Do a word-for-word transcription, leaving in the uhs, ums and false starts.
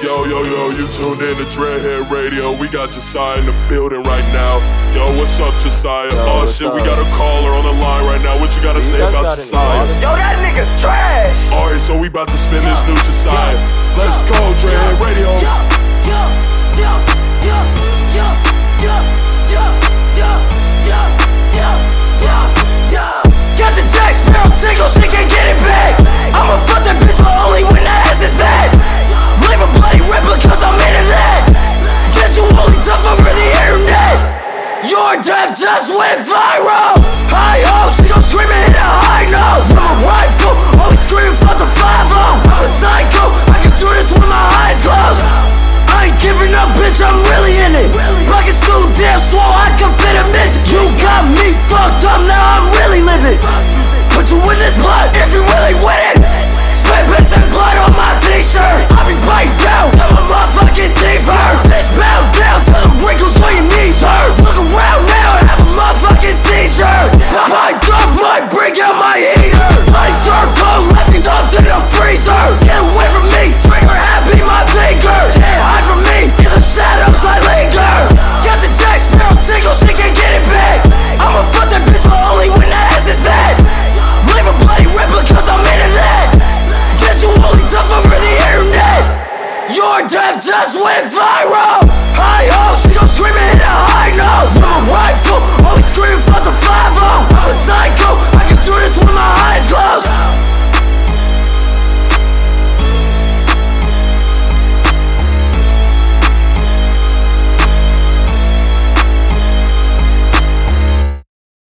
Yo, yo, yo, you tuned in to Dreadhead Radio. We got Josiah in the building right now. Yo, what's up, Josiah? Yo, oh, what's shit, up? we got a caller on the line right now. What you gotta say guys about got Josiah? any Yo, that nigga's trash. Alright, so we about to spin this new Josiah. Let's go, Dreadhead Radio. Yo, yo, yo, yo, yo, yo, yo, yo, yo, yo, yo, yo. Got the Jack Sparrow tingle, she can't get it back. I'ma fuck that bitch, but only when the ass is fat. Leave a bloody ripper cause I'm into that. Bitch, you only tough over the internet. Your death just went viral. Hi ho, she gon' scream and hit a high note. I'm a rifle, always screaming fuck the five oh. I'm a psycho, I can do this with my eyes closed. I ain't giving up, bitch, I'm really in it. Pockets too damn swole, I can fit a midget. You got me fucked up, now I'm really living. Put you in this blood if you really win it. Spit piss and blood on my t-shirt. I be biting down to my motherfucking teeth.